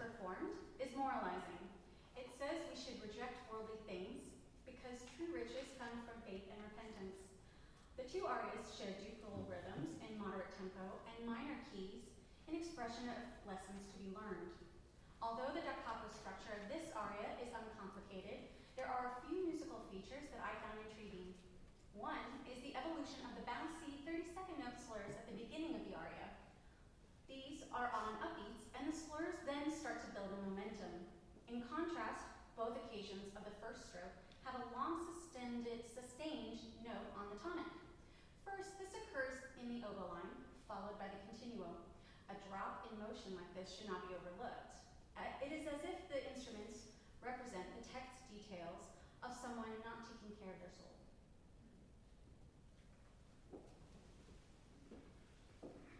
performed is moralizing. It says we should reject worldly things because true riches come from faith and repentance. The two arias share duple rhythms in moderate tempo and minor keys in expression of lessons to be learned. Although the da capo structure of this aria is uncomplicated, there are a few musical features that I found intriguing. One is the evolution of the bouncy 32nd note slurs at the beginning of the aria. These are on upbeats, and the slurs then start to build a momentum. In contrast, both occasions of the first stroke have a long sustained note on the tonic. First, this occurs in the oboe line, followed by the continuo. A drop in motion like this should not be overlooked. It is as if the instruments represent the text details of someone not taking care of their soul.